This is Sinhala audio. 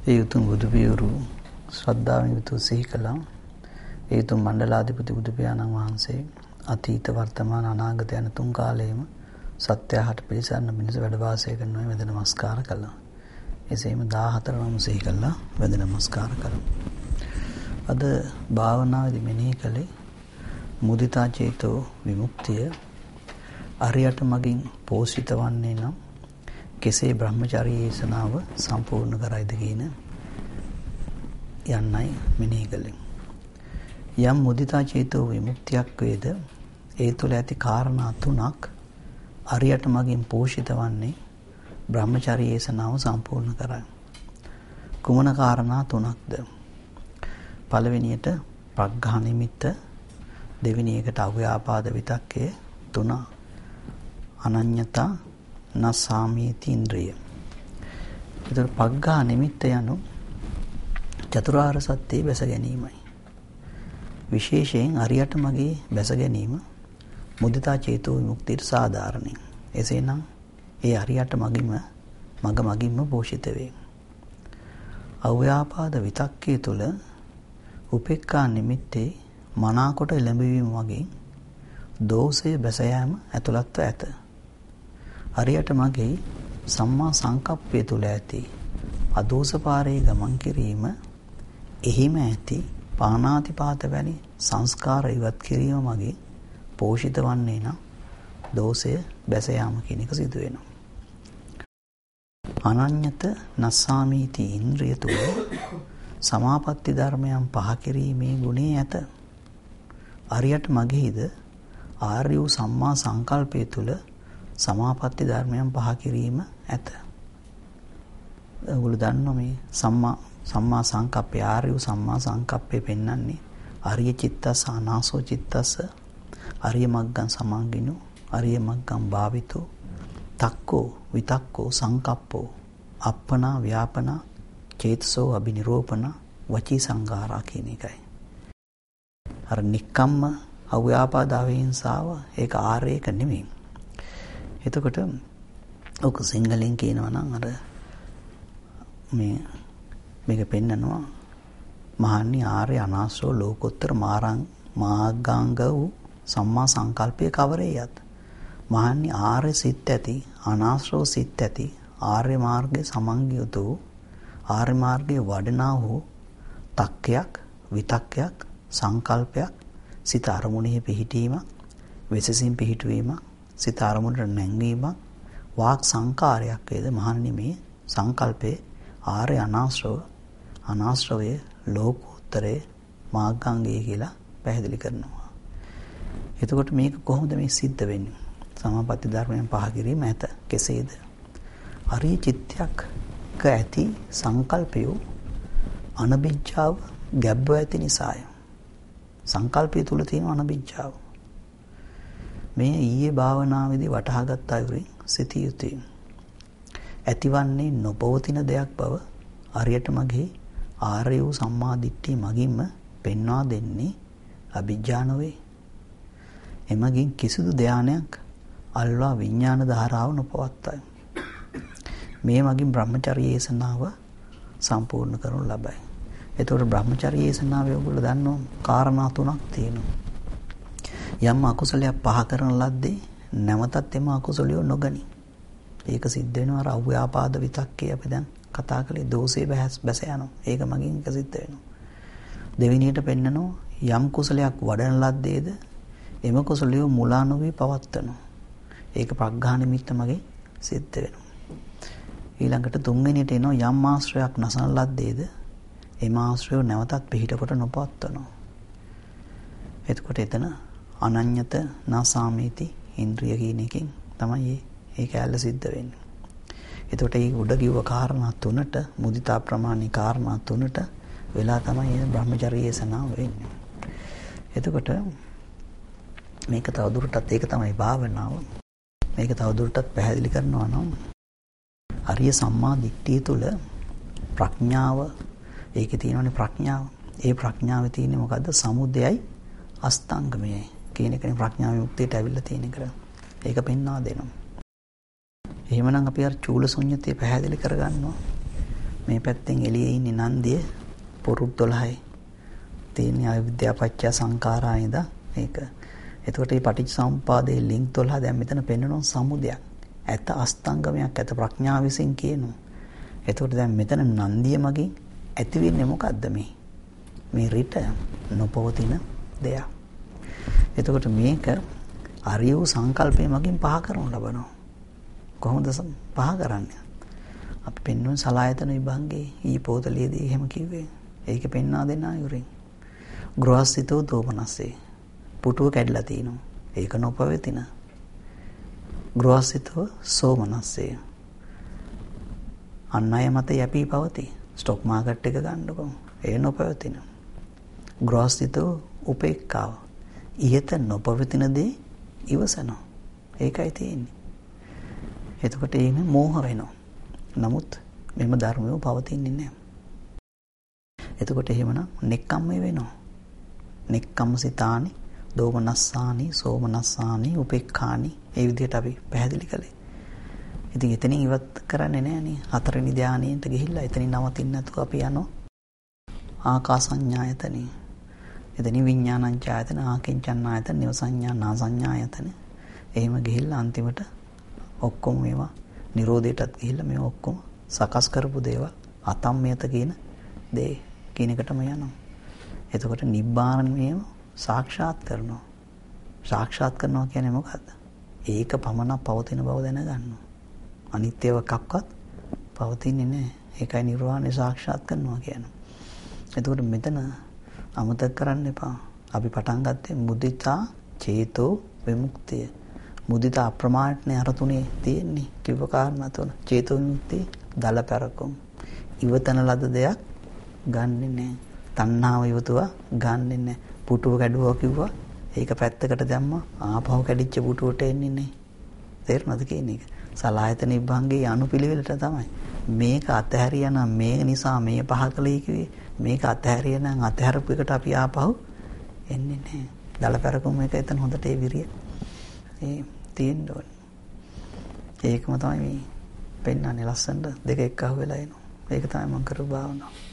ඒ උතුම් බුදු පියවරු ශ්‍රද්ධාවෙන් යුතුව සිහි කළා. ඒ උතුම් මණ්ඩලාධිපති බුදු පියාණන් වහන්සේ අතීත වර්තමාන අනාගත යන තුන් කාලයේම සත්‍යහට පිළිසරණ මිනිස වැඩ වාසය කරනවා වැඳ නමස්කාර කළා. එසේම 14 වම සිහි කළා වැඳ නමස්කාර කළා. අද භාවනාවේදී මෙනෙහි කළේ මුදිතා චේතෝ විමුක්තිය අරියට මගින් පෝෂිත වන්නේ නම් කෙසේ බ්‍රහ්මචර්ය දේශනාව සම්පූර්ණ කරයිද කියන යන්නයි මෙනෙහි කළේ. යම් මුදිතා චේතෝ විමුක්තියක් වේද ඒ තුළ ඇති කාරණා තුනක් අරියට මගින් පෝෂිත වන්නේ බ්‍රහ්මචර්ය දේශනාව සම්පූර්ණ කරයි. කුමන කාරණා තුනක්ද? පළවෙනියට ප්‍රග්ඝා නිමිත්ත, දෙවෙනි එකට අව්‍යාපාද විතක්කය, තුන අනඤ්‍යතා නසාමීති ඉන්ද්‍රිය. ඒතර පග්ඝා නිමිත්ත යනු චතුරාර්ය සත්‍යයේ බැස ගැනීමයි. විශේෂයෙන් අරියට මගේ බැස ගැනීම මුදිතා චේතෝ විමුක්තියට සාධාරණයි. එසේනම් ඒ අරියට මගින්ම පෝෂිත වේ. අව්‍යාපාද විතක්කයේ තුල උපේක්ඛා නිමිත්තේ මනාකොට එළඹවීම වගේ දෝෂය බැස යාම ඇතුළත්ව ඇත. හරියට මගේ සම්මා සංකප්පය තුළ ඇති අදෝෂ පාරේ ගමන් කිරීම, එහිම ඇති පාණාතිපාත වැනි සංස්කාර ඉවත් කිරීම මගේ පෝෂිත වන්නේ නම් දෝෂය බැස යාම කියන එක සිදු වෙනවා. අනඤ්‍යත නස්සාමීති ඉන්ද්‍රිය තුළ සමාපatti ධර්මයන් පහ කිරීමේ ගුණය ඇත. අරියට මගේද ආර්ය වූ සම්මා සංකල්පය තුළ සමාපatti ධර්මයන් පහ කිරීම ඇත. ඔයගොල්ලෝ දන්නවා මේ සම්මා සංකප්පය, ආර්ය වූ සම්මා සංකප්පය පෙන්වන්නේ ආර්ය චිත්තස අනාසෝ චිත්තස, ආර්ය මග්ගං සමග්ගිනෝ, ආර්ය මග්ගං භාවිතෝ, තක්කෝ විතක්කෝ සංකප්පෝ, අප්පනා ව්‍යාපනා චේතසෝ අබිනිරෝපණ වචී සංඝාරා කියන එකයි. අර නික්කම්ම අව්‍යාපාද අවිහිංසාව ඒක ආර්යක නෙමෙයි. එතකොට ඔක සිංහලෙන් කියනවා නම් අර මේක පෙන්නනවා මහන්නි ආර්ය අනාශ්‍රව ලෝකෝත්තර මාර්ගාංග වූ සම්මා සංකල්පයේ කවරේයත්. මහන්නි ආර්ය සිත් ඇති, අනාශ්‍රව සිත් ඇති, ආර්ය මාර්ගයේ සමන්විත වූ ආර්ය මාර්ගයේ වඩනා වූ තක්කයක්, විතක්කයක්, සංකල්පයක්, සිත අරමුණෙහි පිහිටීමක්, වෙසසින් පිහිටවීමක්, සිත අරමුණට නැංවීමක්, වාක් සංකාරයක් වේද මහන්නේ මේ සංකල්පේ ආර්ය අනාශ්‍රවයේ ලෝකෝත්තරයේ මාර්ගාංගය කියලා පැහැදිලි කරනවා. එතකොට මේක කොහොමද මේ සිද්ධ වෙන්නේ? සමාපatti ධර්මයන් පහ කිරීම ඇත. කෙසේද? අරිය චිත්තයක් ඇති සංකල්පය අනබිජ්ජාව ගැබ්ව ඇති නිසාය. සංකල්පය තුල තියෙන අනබිජ්ජාව මේ ඊයේ භාවනාවේදී වටහාගත් අයුරින් සිටිය යුතුයි. ඇතිවන්නේ නොපවතින දෙයක් බව අරියට මගේ ආර්ය වූ සම්මා දිට්ඨිය මගින්ම පෙන්වා දෙන්නේ අභිජ්ජා නොවේ. එමගින් කිසිදු ධානයක් අල්වා විඥාන ධාරාව නොපවත්තයි. මේ මගින් බ්‍රහ්මචර්ය දේශනාව සම්පූර්ණ කරනු ලබයි. එතකොට බ්‍රහ්මචර්ය දේශනාවේ ඔයගොල්ලෝ දන්නවා කාරණා තුනක් තියෙනවා. යම් අකුසලයක් පහ කරන ලද්දේ නැවතත් එම අකුසලිය නොගනි. ඒක සිද්ධ වෙනවා අර අව්‍යාපාද විතක්කේ අපි දැන් කතා කළේ දෝෂේ බැස යනවා. ඒක මගින් එක සිද්ධ වෙනවා. දෙවෙනියට පෙන්නනවා යම් කුසලයක් වඩන ලද්දේද එම කුසලිය මුලා නොවි පවත්වනවා. ඒක ප්‍රග්ඝා නිමිත්ත මගේ සිද්ධ වෙනවා. ඊළඟට තුන්වෙනියට එනවා යම් ආශ්‍රයක් නැසන ලද්දේද එම ආශ්‍රය නැවතත් පිහිටකොට නොපවත්වනවා. එතකොට එතන අනඤ්‍යත නාසාමීති ඉන්ද්‍රිය කියන එකෙන් තමයි ඒ කැලල සිද්ධ වෙන්නේ. එතකොට මේ උඩ කිව්ව කාරණා තුනට මුදිතා ප්‍රමාණී කාරණා තුනට වෙලා තමයි මේ බ්‍රහ්මචර්ය දේශනාව වෙන්නේ. එතකොට මේක තවදුරටත් ඒක තමයි භාවනාව. මේක තවදුරටත් පැහැදිලි කරනවා නම් ආර්ය සම්මා දිට්ඨිය තුළ ප්‍රඥාව ඒකේ තියෙනවනේ ප්‍රඥාව. ඒ ප්‍රඥාවේ තියෙන්නේ මොකද්ද? සමුදයයි අස්තංගමයයි කියන එකනේ ප්‍රඥා විමුක්තියට ඇවිල්ලා තියෙන එක. ඒක පෙන්වා දෙනවා. එහෙමනම් අපි අර චූල ශුන්‍යතේ පැහැදිලි කරගන්නවා. මේ පැත්තෙන් එළියේ ඉන්නේ නන්දිය පුරුත් 12යි. තියෙන අවිද්‍යාපච්චය සංඛාරා ඉඳ මේක. එතකොට මේ පටිච්චසමුපාදයේ ලින්ක් 12 දැන් මෙතන පෙන්වනවා සමුදයක්. ඇත අස්තංගමයක් ඇත ප්‍රඥාව විසින් කියනවා. එතකොට දැන් මෙතන නන්දිය මගින් ඇති වෙන්නේ මොකද්ද මේ රිට නොපවතින දෙයක්. එතකොට මේක අරියෝ සංකල්පය මගින් පහ කරනු ලබනවා. කොහොමද පහ කරන්නේ? අපි පෙන්වන සලායතන විභංගේ ඊ පොතලියේදී එහෙම කිව්වේ. ඒක පෙන්වා දෙන්න ආයුරින්. ගෘහස්ථිතෝ දෝමනස්සේ. පුටුව කැඩලා තිනවා. ඒක නොපවතින. ගෘහස්ථිතෝ සෝමනස්සේ. අන් අය මත යැපී පවතී. ස්ටොක් මාකට් එක ගන්නකො. ඒ නොපවතින. ගෘහස්ථිතෝ උපේක්ඛාව. ඉහත නොපවතින දේ ඉවසනවා. ඒකයි තියෙන්නේ. එතකොට එහෙම මෝහ වෙනවා. නමුත් මෙම ධර්මය පවතින්නේ නැහැ. එතකොට එහෙමනම් නෙක්ඛම්මය වෙනවා. නෙක්ඛම්මසිතානි, දෝමනස්සානි, සෝමනස්සානි, උපේක්ඛානි ඒ විදිහට අපි පැහැදිලි කළේ. ඉතින් එතනින් ඉවත් කරන්නේ නැහැ නේ. හතරවෙනි ධානයෙන්ට ගිහිල්ලා එතනින් නවතින්න නැතුව අපි යනවා ආකාසඤ්ඤායතනෙ. එතනින් විඥානඤ්ඤායතන, ආකින්චඤ්ඤායතන, නිවසඤ්ඤා, නාසඤ්ඤායතන. එහෙම ගිහිල්ලා අන්තිමට ඔක්කොම මේවා නිරෝධයටත් ගිහිල්ලා මේ ඔක්කොම සකස් කරපු දේවල් අතම්මයත කියන දේ කියන එකටම යනවා. එතකොට නිබ්බාණය සාක්ෂාත් කරනවා. සාක්ෂාත් කරනවා කියන්නේ මොකද්ද? ඒක පමණක් පවතින බව දැනගන්නවා. අනිත්‍යව එකක්වත් පවතින්නේ නැහැ. ඒකයි නිර්වාණය සාක්ෂාත් කරනවා කියන්නේ. එතකොට මෙතන අමතක කරන්න එපා. අපි පටන් ගත්තේ මුදිතා චේතෝ විමුක්තිය. මුදිතා අප්‍රමාණනේ අර තුනේ තියෙන්නේ. කිව්ව කාරණා තුන. චේතෝ විමුක්තිය දලපරකම්. ඉවතන ලද දෙයක් ගන්නෙ නැහැ. තණ්හාව ඉවතුවා ගන්නෙ නැහැ. පුටුව කැඩුවා කිව්වා ඒක පැත්තකට දැම්මා. ආපහු කැඩිච්ච පුටුවට එන්නේ නැහැ. තේරුණාද කියන්නේ ඒක? සලායතන විභංගේ අනුපිළිවෙලට තමයි. මේක අතහැරියා නම් මේ නිසා මේ පහ කළේ කිව්වේ. මේක අතහැරියා නම් අතහැරපු එකට අපි ආපහු එන්නේ නැහැ. දලපරකම් එක එතන හොඳට ඒ විරිය ඒ තියෙන්න ඕනේ. ඒකම තමයි මේ පෙන්නන්නේ ලස්සනට දෙක එක්ක අහුවෙලා එනවා. ඒක තමයි මම කරපු භාවනාව.